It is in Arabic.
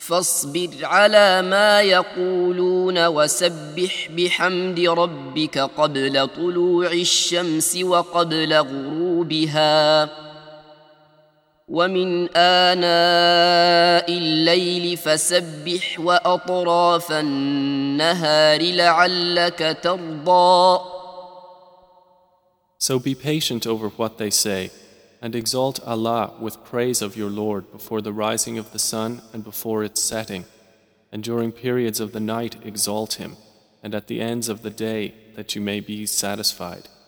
فاصبر على ما يقولون وسبح بحمد ربك قبل طلوع الشمس وقبل غروبها ومن آناء الليل فسبح وأطراف النهار لعلك ترضى. So be patient over what they say, and exalt Allah with praise of your Lord before the rising of the sun and before its setting, and during periods of the night exalt Him, and at the ends of the day that you may be satisfied.